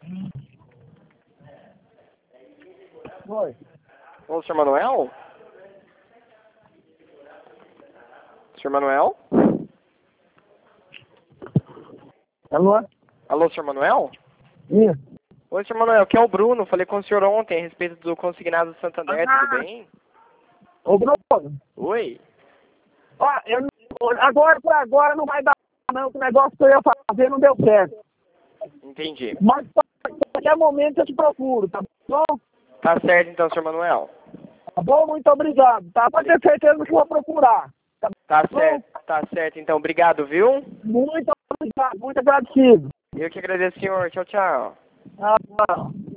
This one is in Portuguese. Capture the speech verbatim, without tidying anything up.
Oi. Ô, senhor Manuel? Senhor Manuel? Alô? Alô, senhor Manuel? Isso. Oi, senhor Manuel, aqui é o Bruno. Falei com o senhor ontem a respeito do consignado do Santander, Ah. tudo bem? Ô, Bruno. Oi? Ó, eu, não- agora por agora não vai dar, não. O negócio que eu ia fazer não deu certo. Entendi. Mas a qualquer momento eu te procuro, tá bom? Tá certo então, senhor Manuel. Tá bom? Muito obrigado, tá? Pode ter certeza que eu vou procurar. Tá Tá bom? certo, tá certo então. Obrigado, viu? Muito obrigado, muito agradecido. Eu que agradeço, senhor. Tchau, tchau. Ah,